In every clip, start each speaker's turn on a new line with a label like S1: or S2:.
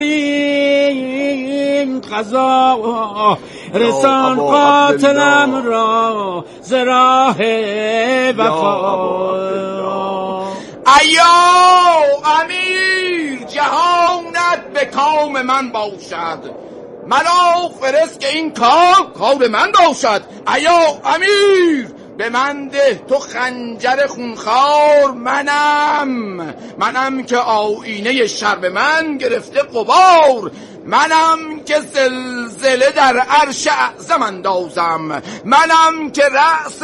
S1: این قضا رسان قاتلم را ز راه وفا.
S2: ایا امیر جهانت به کام من باشد، ملا فرست که این کار من باشد. ایا امیر به من ده تو خنجر خونخوار، منم که آینه شر به من گرفته غبار، منم که زلزله در عرش اعظم اندازم، منم که رأس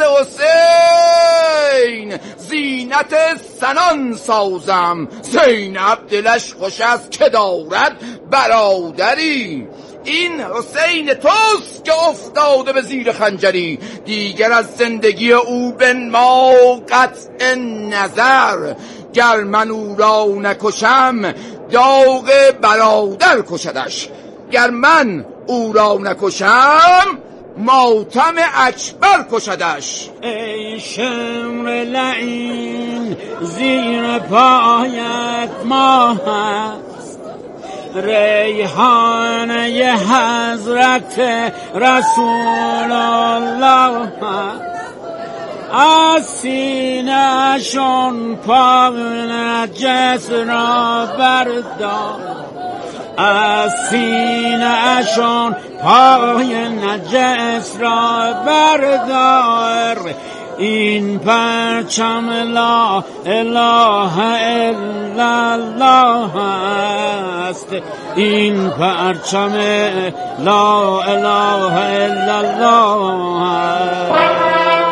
S2: حسین زینت سنان سازم. زینب دلش خوش است که دارد برادری، این حسین توست که افتاده به زیر خنجری. دیگر از زندگی او بنما قطع نظر، گر من او را نکشم داغ برادر کشدش، گر من او را نکشم ماتم اکبر کشدش.
S1: ای شمر لعین زیر پایت ما هست، ریحانه حضرت رسول الله هست. از سینه شون پاک نجس را بردار، از سینه شون پای نجس را بردار. این پرچم لا اله الا الله است، این پرچم لا اله الا الله است.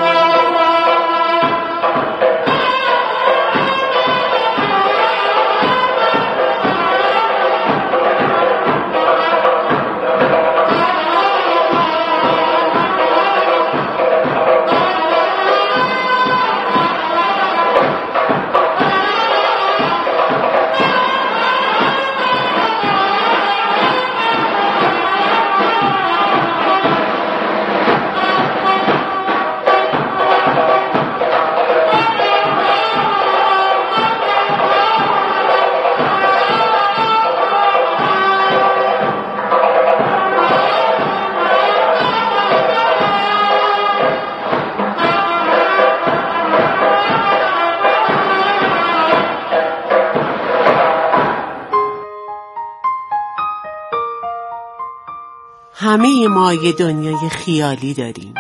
S3: همه ما یه دنیای خیالی داریم.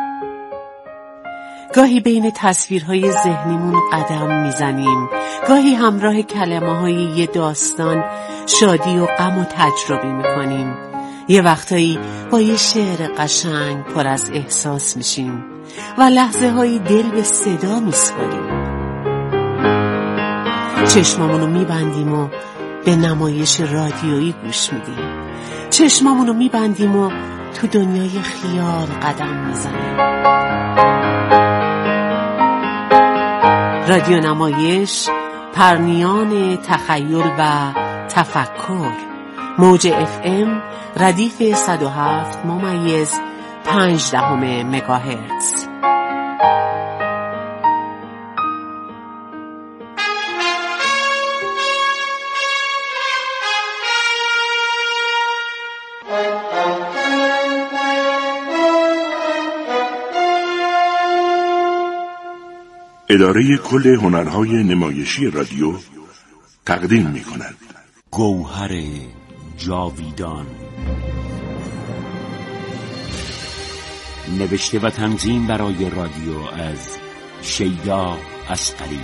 S3: گاهی بین تصویرهای ذهنیمون قدم میزنیم، گاهی همراه کلمه‌های یه داستان شادی و غم و تجربه میکنیم. یه وقتایی با یه شعر قشنگ پر از احساس میشیم و لحظه هایی دل به صدا میسپاریم. چشمامونو میبندیم و به نمایش رادیویی گوش میدیم، چشمامونو میبندیم و تو دنیای خیال قدم میزنیم. رادیو نمایش، پرنیان تخیل و تفکر. موج FM ردیف 107.5 مگاهرتز.
S4: اداره کل هنرهای نمایشی رادیو تقدیم می‌کند
S5: گوهر جاویدان، نوشته و تنظیم برای رادیو از شیدا اصغری.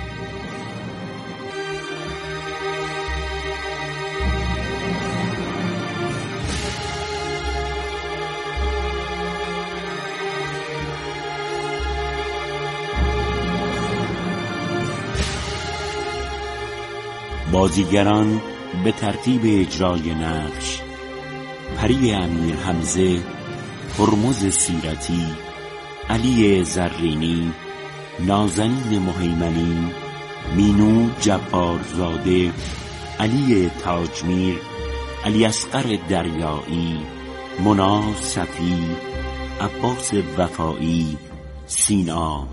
S5: بازیگران به ترتیب اجرای نقش: پری امیر حمزه، هرمز سیرتی، علی زرینی، نازنین مهیمنی، مینو جبارزاده، علی تاجمیر، علی اصغر دریایی، مونا صفی، عباس وفایی، سینا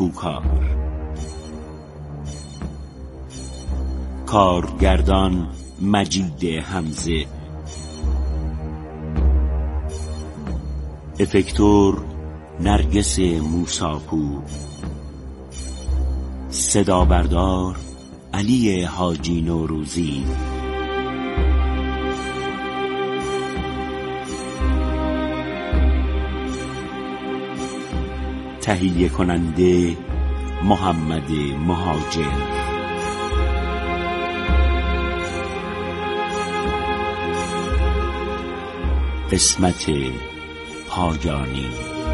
S5: نیکوکار. کارگردان مجید حمزه، افکتور نرگس موساپور، صدا بردار علی حاجی نوروزی، تهیه کننده محمد مهاجر. قسمت پایانی.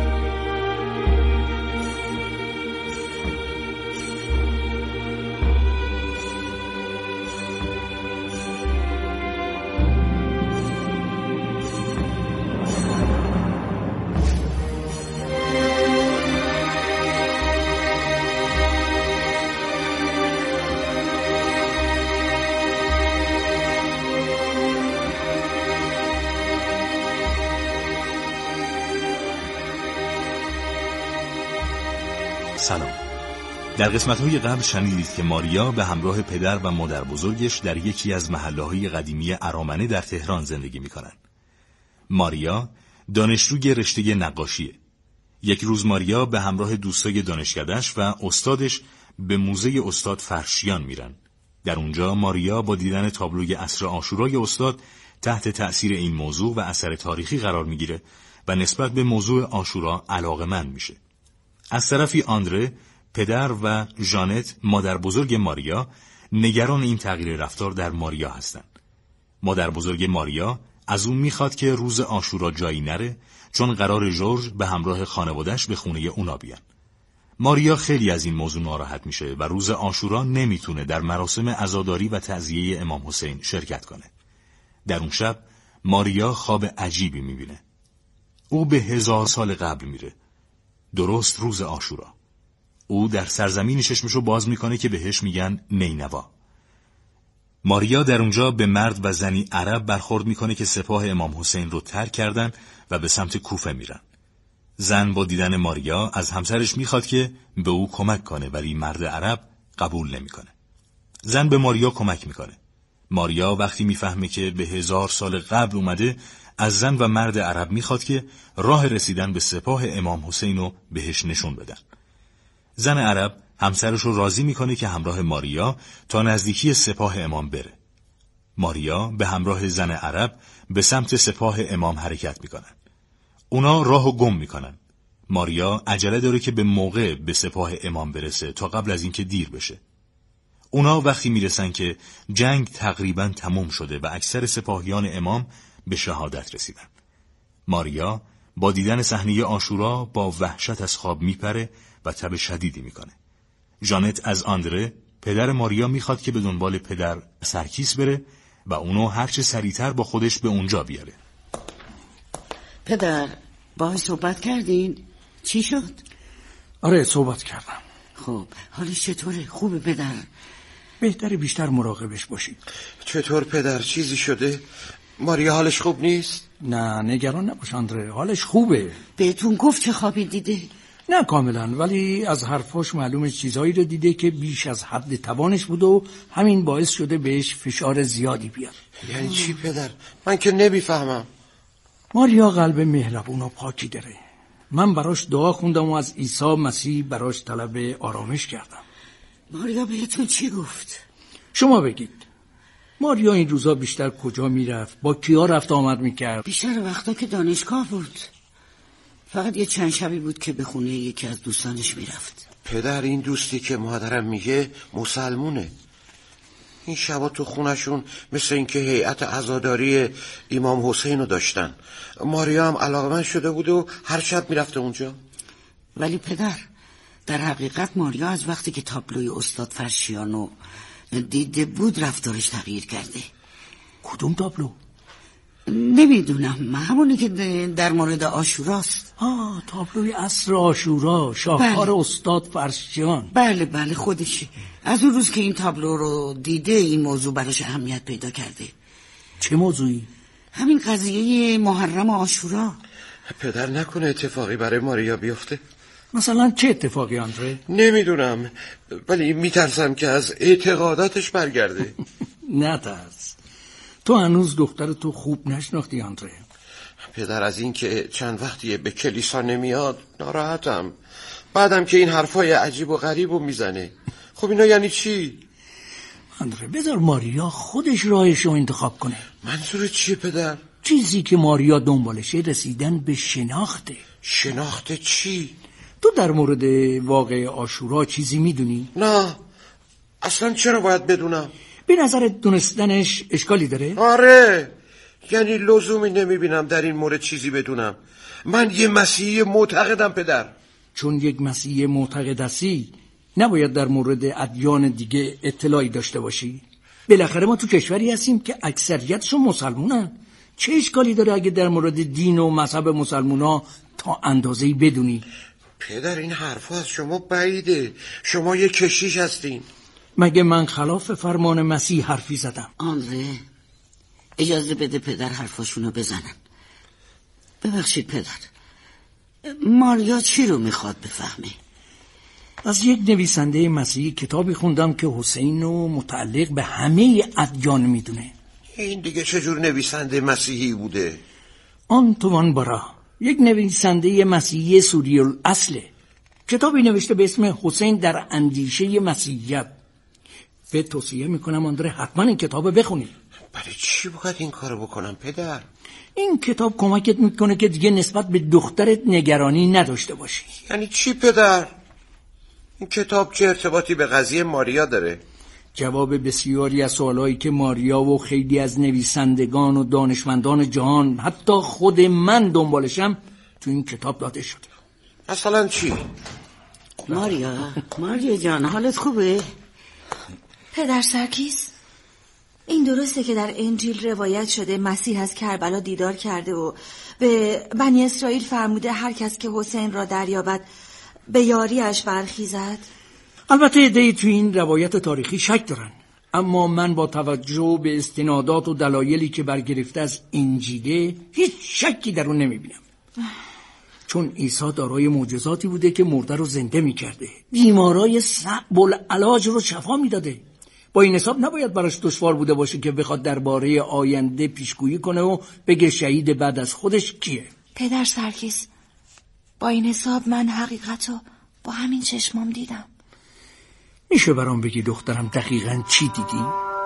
S6: سلام. در قسمت‌های قبل شنیدید که ماریا به همراه پدر و مادر بزرگش در یکی از محله‌های قدیمی ارامنه در تهران زندگی می‌کنند. ماریا دانشجوی رشته نقاشیه. یک روز ماریا به همراه دوستای دانشکده‌اش و استادش به موزه استاد فرشیان میرن. در اونجا ماریا با دیدن تابلوی عصر عاشورای استاد تحت تأثیر این موضوع و اثر تاریخی قرار میگیره و نسبت به موضوع عاشورا علاقه‌مند میشه. از طرفی آندره، پدر و ژانت، مادر بزرگ ماریا، نگران این تغییر رفتار در ماریا هستند. مادر بزرگ ماریا از اون میخواد که روز عاشورا جایی نره، چون قرار جورج به همراه خانواده‌اش به خونه اونا بیان. ماریا خیلی از این موضوع ناراحت میشه و روز عاشورا نمیتونه در مراسم عزاداری و تعزیه امام حسین شرکت کنه. در اون شب ماریا خواب عجیبی میبینه. او به 1000 سال قبل میره. درست روز عاشورا. او در سرزمینی چشمشو باز میکنه که بهش میگن نینوا. ماریا در اونجا به مرد و زنی عرب برخورد میکنه که سپاه امام حسین رو ترک کردن و به سمت کوفه میرن. زن با دیدن ماریا از همسرش میخواد که به او کمک کنه، ولی مرد عرب قبول نمیکنه. زن به ماریا کمک میکنه. ماریا وقتی میفهمه که به 1000 سال قبل اومده، از زن و مرد عرب میخواد که راه رسیدن به سپاه امام حسین رو بهش نشون بدن. زن عرب همسرش رو راضی میکنه که همراه ماریا تا نزدیکی سپاه امام بره. ماریا به همراه زن عرب به سمت سپاه امام حرکت میکنن. اونا راهو گم میکنن. ماریا عجله داره که به موقع به سپاه امام برسه تا قبل از اینکه دیر بشه. اونا وقتی میرسن که جنگ تقریبا تموم شده و اکثر سپاهیان امام به شهادت رسیدن. ماریا با دیدن صحنه عاشورا با وحشت از خواب میپره و تب شدیدی میکنه. ژانت از آندره، پدر ماریا، میخواد که به دنبال پدر سرکیس بره و اونو هرچه سریعتر با خودش به اونجا بیاره.
S7: پدر، باهاش صحبت کردین؟ چی شد؟
S1: آره صحبت کردم.
S7: خب حالش چطوره؟ خوبه پدر؟
S1: بهتره بیشتر مراقبش باشید.
S2: چطور پدر؟ چیزی شده؟ ماریا حالش خوب نیست؟
S1: نه نگران نباش آندره، حالش خوبه.
S7: بهتون گفت چه خوابی دیده؟
S1: نه کاملا، ولی از حرفاش معلومه چیزایی رو دیده که بیش از حد توانش بود و همین باعث شده بهش فشار زیادی بیاد.
S2: یعنی چی پدر؟ من که نمیفهمم.
S1: ماریا قلب مهربون و پاکی داره. من براش دعا خوندم و از عیسی مسیح براش طلب آرامش کردم.
S7: ماریا بهتون چی گفت؟
S1: شما بگید. ماریا این روزا بیشتر کجا میرفت؟ با کیا رفت آمد میکرد؟
S7: بیشتر وقتا که دانشگاه بود. فقط یه چند شبی بود که به خونه یکی از دوستانش میرفت.
S2: پدر، این دوستی که مادرم میگه مسلمونه. این شبا تو خونشون مثل اینکه هیئت عزاداری امام حسین رو داشتن. ماریا هم علاقمند شده بود و هر شب میرفته اونجا.
S7: ولی پدر، در حقیقت ماریا از وقتی که تابلوی استاد فرشیانو دیده بود رفتارش تغییر کرده.
S1: کدوم تابلو؟
S7: نمیدونم، همونی که در مورد عاشوراست.
S1: تابلوی عصر عاشورا، شاهکار استاد فرشیان.
S7: بله خودشه. از اون روز که این تابلو رو دیده این موضوع براش اهمیت پیدا کرده.
S1: چه موضوعی؟
S7: همین قضیه محرم عاشورا.
S2: پدر نکنه اتفاقی برای ماریا بیفته؟
S1: مثلا چه اتفاقی آندره؟
S2: نمیدونم، ولی میترسم که از اعتقاداتش برگرده.
S1: نترس، تو هنوز دختر تو خوب نشناختی آندره.
S2: پدر از این که چند وقتیه به کلیسا نمیاد ناراحتم. بعدم که این حرفای عجیب و غریب رو میزنه. خب اینا یعنی چی؟
S1: آندره بذار ماریا خودش راهش رو انتخاب کنه.
S2: منظور چیه پدر؟
S1: چیزی که ماریا دنبالشه رسیدن به شناخته.
S2: شناخته چی؟
S1: تو در مورد واقعه عاشورا چیزی میدونی؟
S2: نه اصلا چرا باید بدونم؟
S1: به نظرت دونستنش اشکالی داره؟
S2: آره، یعنی لزومی نمیبینم در این مورد چیزی بدونم. من یه مسیحی معتقدم پدر.
S1: چون یک مسیحی معتقد هستی نباید در مورد ادیان دیگه اطلاعی داشته باشی؟ بالاخره ما تو کشوری هستیم که اکثریتشون مسلمونن. چه اشکالی داره اگه در مورد دین و مذهب مسلمونا تا اندازه‌ای بدونی؟
S2: پدر این حرفا از شما بعیده. شما یه کشیش هستین.
S1: مگه من خلاف فرمان مسیح حرفی زدم؟
S7: آندره اجازه بده پدر حرفاشونو بزنن. ببخشید پدر، ماریا چی رو میخواد بفهمه؟
S1: از یک نویسنده مسیحی کتابی خوندم که حسین رو متعلق به همه ادیان میدونه.
S2: این دیگه چجور نویسنده مسیحی بوده؟
S1: آنتوان بارا، یک نویسنده مسیحی سوری الاصله. کتابی نوشته به اسم حسین در اندیشه مسیحیت. به توصیه میکنم آندره حتما این کتاب بخونی.
S2: برای چی باید این کارو بکنم پدر؟
S1: این کتاب کمکت میکنه که دیگه نسبت به دخترت نگرانی نداشته باشی.
S2: یعنی چی پدر؟ این کتاب چه ارتباطی به قضیه ماریا داره؟
S1: جواب بسیاری از سوالایی که ماریا و خیلی از نویسندگان و دانشمندان جهان حتی خود من دنبالشم تو این کتاب داده شده.
S2: مثلا چی؟
S7: ماریا جان حالت خوبه؟
S8: پدر سرکیس، این درسته که در انجیل روایت شده مسیح از کربلا دیدار کرده و به بنی اسرائیل فرموده هر کس که حسین را دریابد به یاریش برخیزد؟
S1: البته عده‌ای تو این روایت تاریخی شک دارن، اما من با توجه به استنادات و دلایلی که برگرفته از انجیله هیچ شکی در اون نمیبینم. چون عیسی دارای معجزاتی بوده که مرده رو زنده میکرده، بیمارای صعب العلاج رو شفا میداده. با این حساب نباید براش دشوار بوده باشه که بخواد درباره آینده پیشگویی کنه و بگه شهید بعد از خودش کیه.
S8: پدر سرکیس، با این حساب من حقیقت رو با همین چشمام دیدم.
S1: میشه برام بگی دخترم دقیقاً چی دیدی؟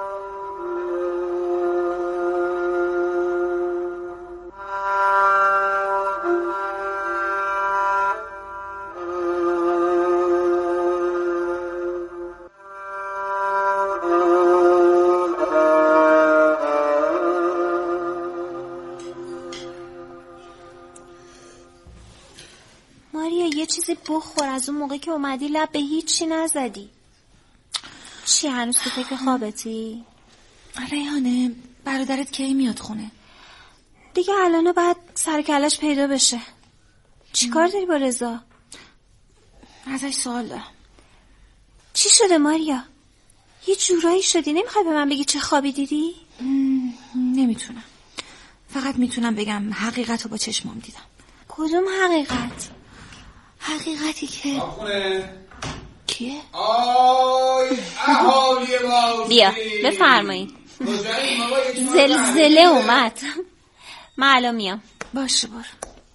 S9: ماریا یه چیزی بخور، از اون موقع که اومدی لب به هیچی نزدی. چی هنوز تو فکر خوابتی؟
S8: ریحانه برادرت کی میاد خونه؟
S9: دیگه الان بعد سر کلش پیدا بشه. چی کار داری با رضا؟
S8: ازش سوال دارم.
S9: چی شده ماریا؟ یه جورایی شدی، نمیخوای به من بگی چه خوابی دیدی؟
S8: نمیتونم، فقط میتونم بگم حقیقت رو با چشمام دیدم.
S9: کدوم حقیقت؟
S8: حقیقتی که کیه؟
S2: آی اهالی بازی،
S9: بیا بفرمایید. زلزله اومد. من الان میام.
S8: باشه برو.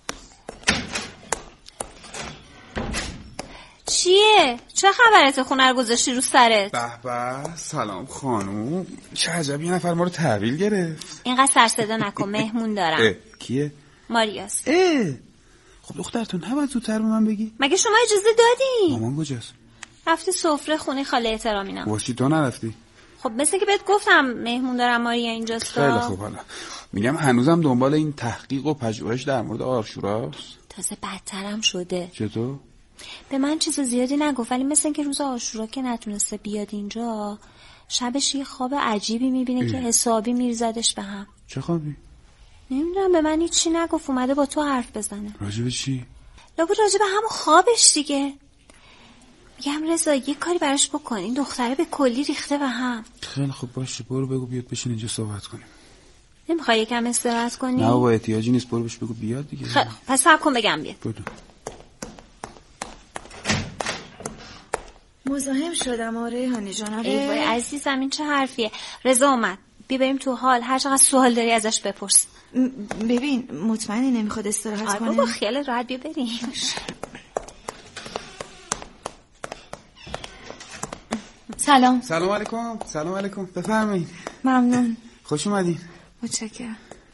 S9: چیه؟ چه خبرت؟ خونه رو گذاشتی رو سرت؟
S10: به به، سلام خانوم. چه عجب یه نفر ما رو تحویل گرفت.
S9: اینقدر سر صدا نکن، مهمون دارم.
S10: کیه؟
S9: ماریاست.
S10: خب دخترتون نباید زودتر به من بگی؟
S9: مگه شما اجازه دادی؟
S10: مامان کجاست؟
S9: رفتی سفره خونه خاله احترامینم.
S10: واسه تو نرفتی؟
S9: خب مثل که بهت گفتم مهمون دارم ماریا اینجاست.
S10: خیلی خوب. حالا میگم هنوزم دنبال این تحقیق و پژوهش در مورد عاشوراست؟
S9: تازه بدترم شده.
S10: چطور؟
S9: به من چیز زیادی نگفت، ولی مثل که روز عاشورا که نتونسته بیاد اینجا، شبش یه خواب عجیبی میبینه که حسابی میرزدش به هم.
S10: چه خوابی؟
S9: نمیدونم، به من هیچی نگفت، اومده با تو حرف بزنه.
S10: راجب چی؟
S9: لابد راجب همون خوابش دیگه. میگم رضا یه کاری براش بکن، این دختره به کلی ریخته به هم.
S10: خیلی خوب باشه، برو بگو بیاد بشین اینجا صحبت کنیم.
S9: نمیخوای یکم استراحت کنی؟
S10: نه با احتیاجی نیست، برو بهش بگو بیاد دیگه.
S9: خیلی خوب پس صبر کن بگم بیاد.
S10: بدون
S8: مزاحم شدم. آره هانی جان.
S9: ای وای عزیزم این چه حرفیه؟ رضا اومد. بیا بریم تو حال، هر چقدر سوال داری ازش بپرس.
S8: ببین مطمئنی نمیخواد استراحت کنه؟
S9: بابا خیال راحت، بیا بریم.
S8: سلام.
S10: سلام علیکم. سلام علیکم. بفرمایید.
S8: ممنون.
S10: خوش اومدین.
S8: متشکرم.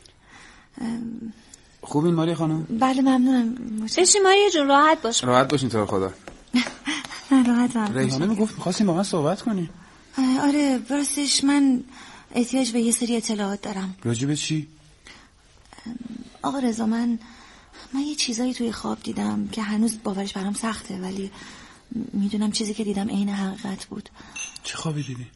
S10: خوبین ماریا خانم؟
S8: بله ممنونم.
S9: بشین ماریا جون، راحت باش.
S10: راحت باشین تو رو خدا.
S8: نه راحتم.
S10: ریحانه میگفت می‌خواستین با من صحبت کنین.
S8: آره راستش من احتیاج به یه سری اطلاعات دارم.
S10: راجع به چی؟
S8: آقا رضا من یه چیزایی توی خواب دیدم که هنوز باورش برام سخته، ولی میدونم چیزی که دیدم عین حقیقت بود.
S10: چه خوابی دیدی؟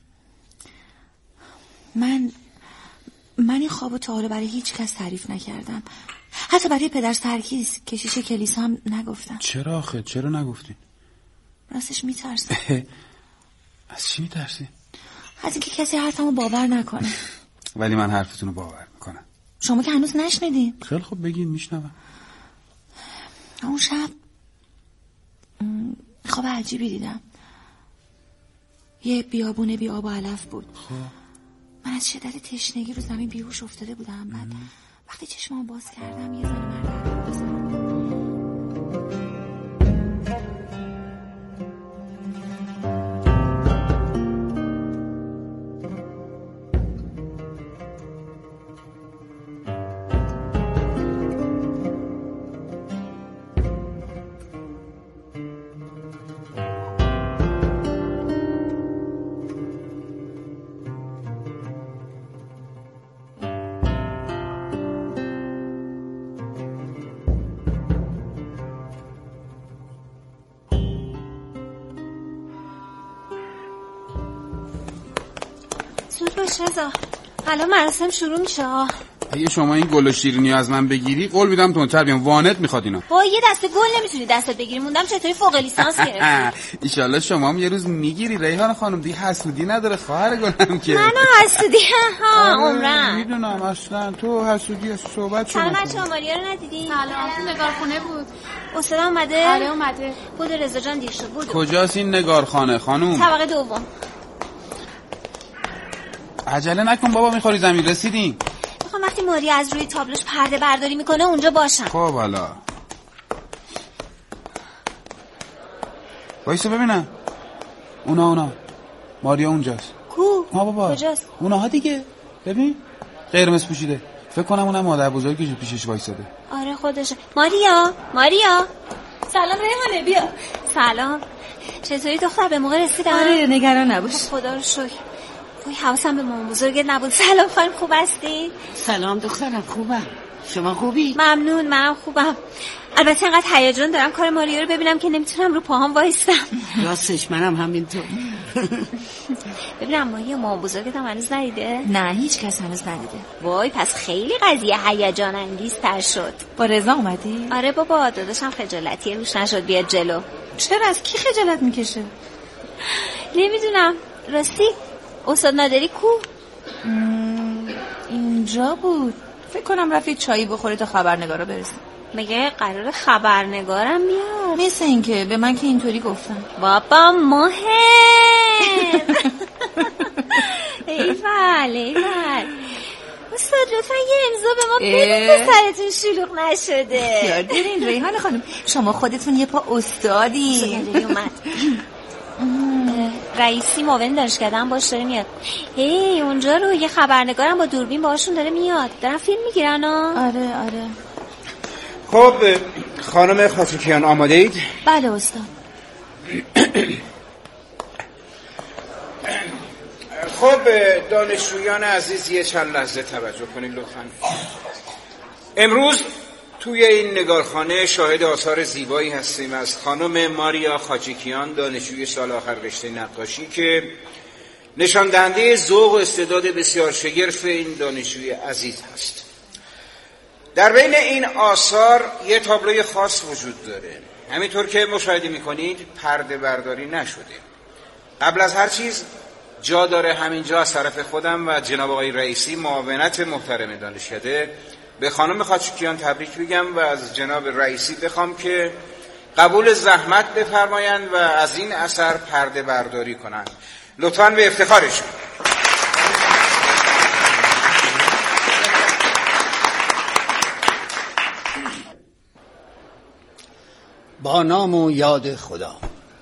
S8: من این خوابو تا حالا برای هیچ کس تعریف نکردم، حتی برای پدر سرکیز کشیش کلیسا هم نگفتم.
S10: چرا آخه؟ چرا نگفتین؟
S8: راستش میترسم.
S10: از چی میترسی؟
S8: از اینکه کسی حرفمو باور نکنه.
S10: ولی من حرفتونو باور میکنم.
S8: شما که هنوز نشنیدین.
S10: خیلی خوب بگین میشنوم.
S8: اون شب خواب عجیبی دیدم. یه بیابون بی آب و علف بود. من از شدت تشنگی رو زمین بیهوش افتاده بودم. بعد وقتی چشمام باز کردم یه زن مرد بود.
S9: زود باش رضا، الان مراسم شروع میشه.
S10: اگه شما این گل و شیرینی از من بگیری قول میدم تندتر بیام. وانت میخواد اینا.
S9: با یه دسته گل نمیتونی دستت بگیری. موندم چطوری فوق لیسانس گرفتی.
S10: ان شاءالله شما هم یه روز میگیری ریحان خانم. دی حسودی نداره خواهر گلم که.
S9: منو حسودی؟ ها عمرن.
S10: میدونم اصلا تو حسودی از صحبت شما.
S9: سلام بچه‌ها، ماریا رو ندیدی؟
S11: سلام. نگارخونه بود.
S9: استاد اومده؟
S11: آره اومده.
S9: بود رضا جان دیر شد. بود.
S10: کجاست این نگارخانه خانم؟
S9: طبقه دوم.
S10: عجله نکن بابا، میخوری زمین. رسیدیم.
S9: میخوام وقتی ماریا از روی تابلوش پرده برداری میکنه اونجا باشم.
S10: خب والا وایسا ببینم. اونا ماریا اونجاست.
S9: کو؟
S10: ها بابا
S9: کجاست؟
S10: اونها دیگه. ببین قرمز پوشیده. فکر کنم اونم مادر بزرگش پیشش وایساده.
S9: آره خودشه. ماریا سلام ریحانه بیا. سلام. چطوری دختر؟ به موقع رسیدم؟
S8: آره نگران نباش.
S9: خدا رو شکر. وای حواسم به مامان بزرگت نبود. سلام خانم، خوب هستی؟
S7: سلام دخترم، خوبم. شما خوبی؟
S9: ممنون، منم خوبم. البته انقدر هیجان دارم کار ماریا رو ببینم که نمیتونم رو پاهام وایستم.
S7: راستش منم همینطور.
S9: ببینم مامان بزرگت هم هنوز ندیده؟
S8: نه هیچ کس هنوز ندیده.
S9: وای پس خیلی قضیه هیجان انگیزتر شد.
S8: با رضا اومدی؟
S9: آره بابا، داداشم خجالتیه روش نشد بیاد جلو.
S8: چرا؟ از کی خجالت میکشه؟
S9: نمیدونم. راستی استاد نادری کو؟
S8: اینجا بود. فکر کنم رفت چایی بخوره تا خبرنگارا برسه.
S9: مگه قرار خبرنگارم بیاد؟
S8: مثل این که به من که اینطوری گفتن.
S9: بابا مهم. ایول استاد لطفا یه امضا به ما بدید که سرتون شلوغ نشده.
S8: یاد دارین ریحان خانم شما خودتون یه پا استادی.
S9: اومد رئیسی معاون دانشکده‌ام باش داره میاد. هی اونجا رو یه خبرنگارم با دوربین باهاشون داره میاد. دارن فیلم میگیرن.
S8: آره.
S2: خب خانم خاچیکیان آماده اید؟
S8: بله استاد.
S2: خب دانشجویان عزیز یه چند لحظه توجه کنید لطفاً. امروز توی این نگارخانه شاهد آثار زیبایی هستیم از خانم ماریا خاچیکیان، دانشجوی سال آخر رشته نقاشی که نشان دهنده ذوق و استعداد بسیار شگرف این دانشجوی عزیز هست. در بین این آثار یه تابلوی خاص وجود داره. همینطور که مشاهده میکنید پرده برداری نشده. قبل از هر چیز جا داره همینجا از طرف خودم و جناب آقای رئیسی معاونت محترم دانشکده به خانم خاچیکیان تبریک بگم و از جناب رئیسی بخوام که قبول زحمت بفرمایند و از این اثر پرده برداری کنند. لطفاً به افتخارشون.
S11: با نام و یاد خدا.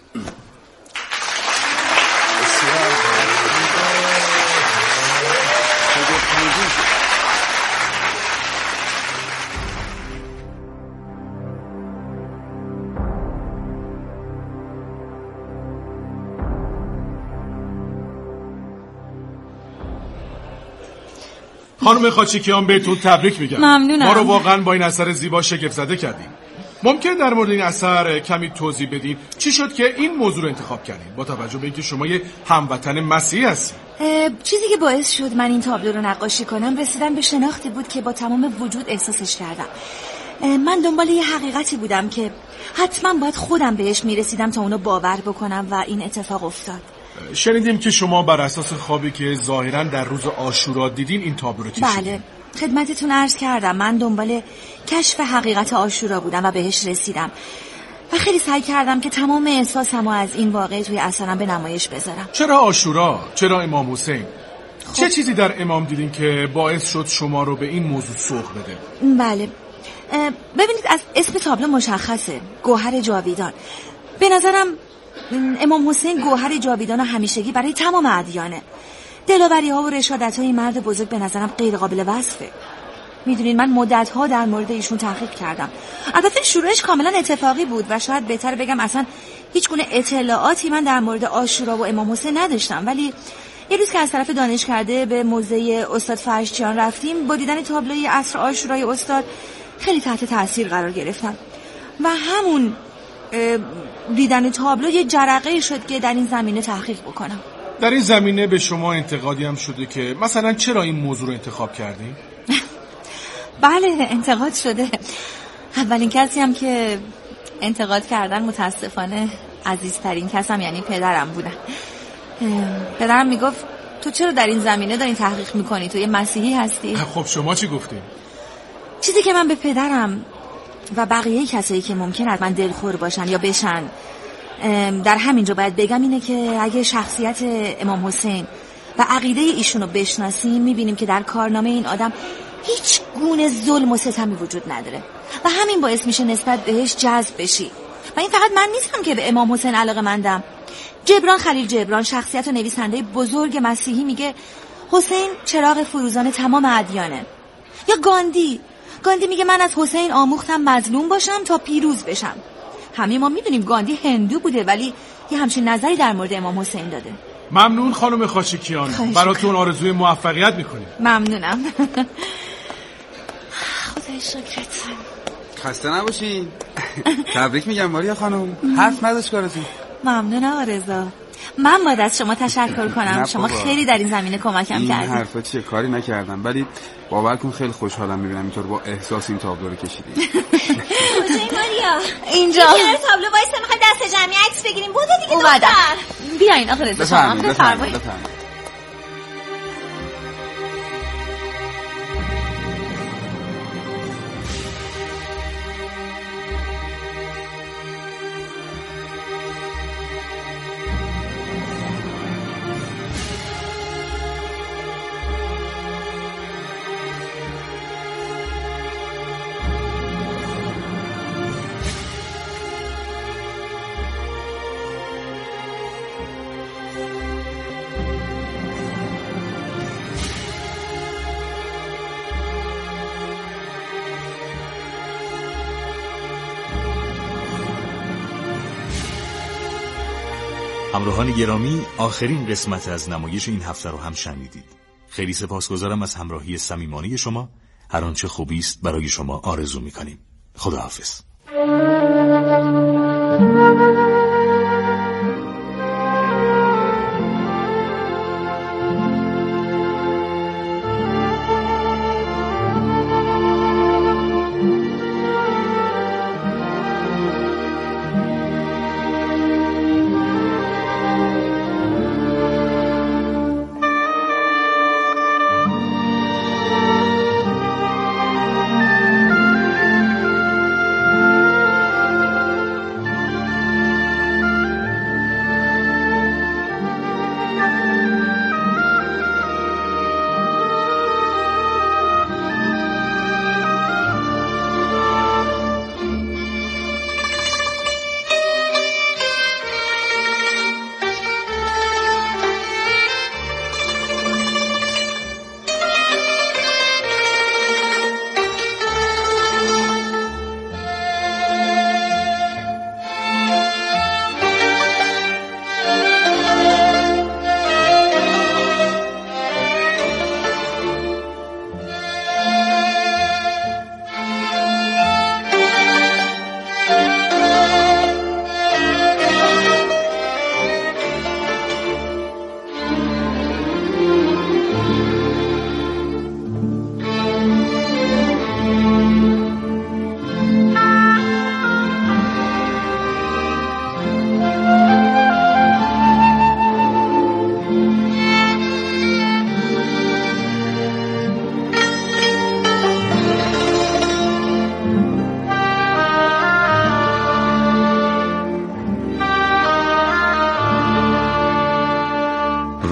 S12: خانم خاچیکیان بهتون تبریک میگم.
S8: ممنونم.
S12: ما رو واقعا با این اثر زیبا شگفت زده کردیم. ممکن در مورد این اثر کمی توضیح بدین چی شد که این موضوع رو انتخاب کردین با توجه به اینکه شما یه هموطن مسیحی هستید؟
S8: چیزی که باعث شد من این تابلو رو نقاشی کنم رسیدن به شناختی بود که با تمام وجود احساسش کردم. من دنبال یه حقیقتی بودم که حتما باید خودم بهش میرسیدم تا اونو باور بکنم و این اتفاق افتاد.
S12: شنیدیم که شما بر اساس خوابی که ظاهرا در روز عاشورا دیدین این تابلو رو کشیدین.
S8: بله، خدمتتون عرض کردم من دنبال کشف حقیقت عاشورا بودم و بهش رسیدم و خیلی سعی کردم که تمام احساسمو از این واقعه توی اثرم به نمایش بذارم.
S12: چرا عاشورا؟ چرا امام حسین؟ چه چیزی در امام دیدین که باعث شد شما رو به این موضوع سوق بده؟
S8: بله، ببینید از اسم تابلو مشخصه، گوهر جاویدان. به نظرم امام حسین گوهر جاویدان و همیشگی برای تمام ادیانه. دلاوری ها و رشادت های مرد بزرگ به نظرم غیر قابل وصفه. میدونین من مدت ها در مورد ایشون تحقیق کردم. البته شروعش کاملا اتفاقی بود و شاید بهتر بگم اصلا هیچ گونه اطلاعاتی من در مورد عاشورا و امام حسین نداشتم، ولی یه روز که از طرف دانشکده به موزه استاد فرشچیان رفتیم با دیدن تابلوی عصر عاشورای استاد خیلی تحت تاثیر قرار گرفتم و همون دیدن تابلو یه جرقه شد که در این زمینه تحقیق بکنم.
S12: در این زمینه به شما انتقادی هم شده که مثلا چرا این موضوع رو انتخاب کردین؟
S8: بله، انتقاد شده. اولین کسی هم که انتقاد کردن متاسفانه عزیزترین کسم یعنی پدرم بودن. پدرم میگفت تو چرا در این زمینه داری تحقیق میکنی؟ تو یه مسیحی هستی؟
S12: خب شما چی گفتین؟
S8: چیزی که من به پدرم و بقیه کسایی که ممکن است من دلخور باشن یا بشن در همینجا باید بگم اینه که اگه شخصیت امام حسین و عقیده ایشونو بشناسیم میبینیم که در کارنامه این آدم هیچ گونه ظلم و ستمی وجود نداره و همین باعث میشه نسبت بهش جذب بشی. و این فقط من نیستم که به امام حسین علاقه‌مندم. جبران خلیل جبران، شخصیت و نویسنده بزرگ مسیحی، میگه حسین چراغ فروزان تمام ادیانه. یا گاندی میگه من از حسین آموختم مظلوم باشم تا پیروز بشم. همه ما میدونیم گاندی هندو بوده ولی یه همچین نظری در مورد امام حسین داده.
S12: ممنون خانم خاچیکیان، براتون آرزوی موفقیت میکنیم.
S8: ممنونم. خدای شکرت.
S10: خسته نباشین. تبریک میگم ماریا خانم، حرف نداشت کارتون.
S8: ممنونم آرزا. من باید از شما تشکر کنم، شما خیلی در این زمینه کمکم کردید.
S10: این حرفا چیه؟ کاری نکردم ولی باور کن خیلی خوشحالم میبینم اینطور با احساس این تابلو رو کشیدی.
S9: کجای ماریا؟
S8: اینجا.
S9: کنار تابلو وایسا، میخوایم دست جمعی عکس بگیریم. بودو دیگه دختر.
S8: بیاین آقا رضا شما بفرمایید.
S6: همراهان گرامی، آخرین قسمت از نمایش این هفته رو هم شنیدید. خیلی سپاسگزارم از همراهی صمیمانه شما. هر آنچه خوبی است برای شما آرزو می‌کنیم. خداحافظ.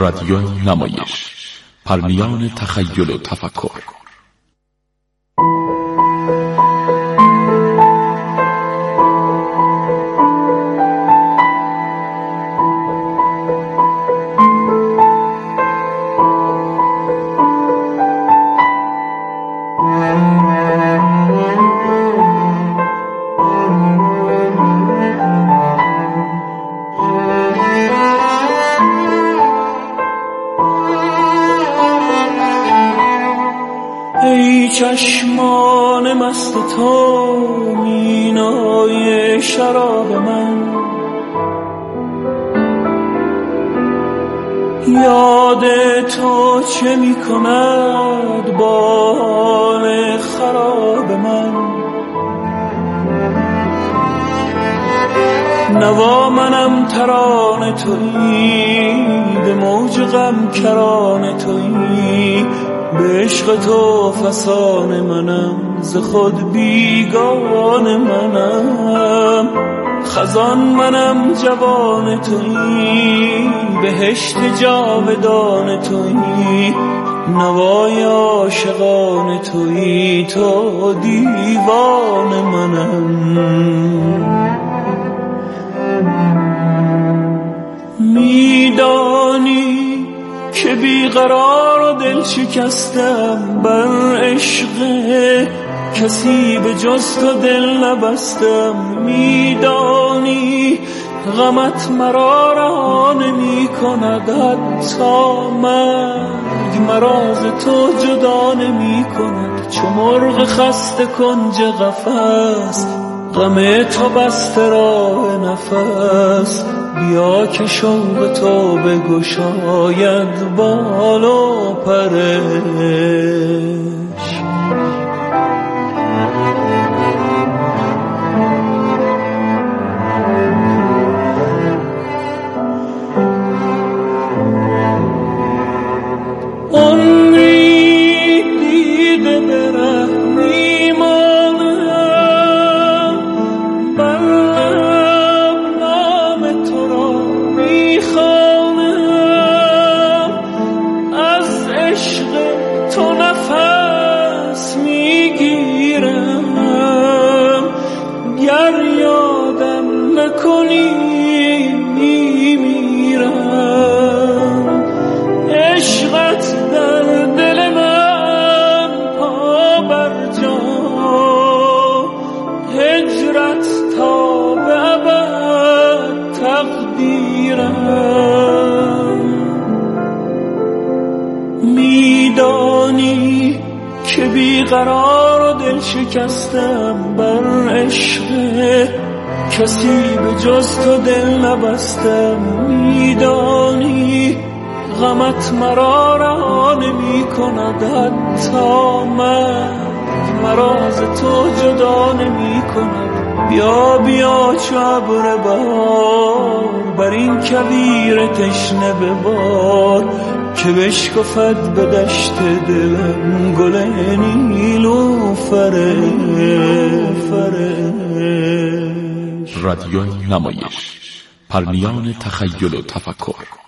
S4: رادیو نمایش، پرنیان تخیل و تفکر.
S13: چشمان مست تو مینای شراب من، یاد تو چه می کند با حال خراب من. نوا منم ترانه تویی، به موج غم کرانه تویی، به عشق تو فسان منم، ز خود بیگان منم. خزان منم جوان تویی، بهشت جاودان تویی، نوای عاشقان تویی، تو دیوان منم. میدانی که بیقرار و دل شکستم، بر عشق کسی به جز تو دل نبستم. میدانی غمت مرا رها نمی کند، حتی مرگ مرا ز تو جدا نمی کند. چو مرغ خسته کنج قفس، غم تو بسته راه نفس. بیا که شوق تو بگشاید بال و پرش. عمری دیده بره میمانم، بر لب نام تو را میخوانم. از عشق تو نفس میگیرم، گر یادم نکنی میمیرم. عشقت در دل من پا بر جا، هجرت تا به ابد تقدیرم. میدانی که بیقرار و دل شکستم، بر عشق کسی به جز تو دل نبستم. میدانی غمت مرا رها نمی کند، حتی مرا ز تو جدا نمی کند. بیا بیا چو ابر بهار، بر این کویر تشنه ببار، که بشکفد به دشت دلم گل نیلوفر.
S4: رادیو نمایش، پرنیان تخیل و تفکر.